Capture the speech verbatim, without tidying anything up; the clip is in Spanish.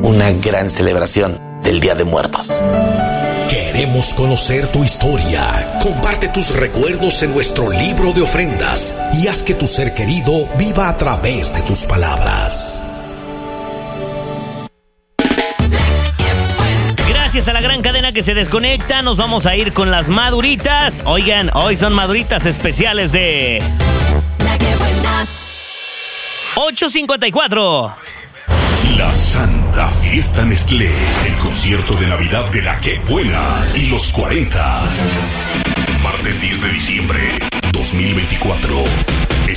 una gran celebración del Día de Muertos. Queremos conocer tu historia. Comparte tus recuerdos en nuestro libro de ofrendas y haz que tu ser querido viva a través de tus palabras. Gracias a la gran cadena que se desconecta, nos vamos a ir con las maduritas. Oigan, hoy son maduritas especiales de La Que Buena. ocho cincuenta y cuatro. La Santa Fiesta Nestlé, el concierto de Navidad de La Que Buena y los cuarenta. Martes diez de diciembre dos mil veinticuatro.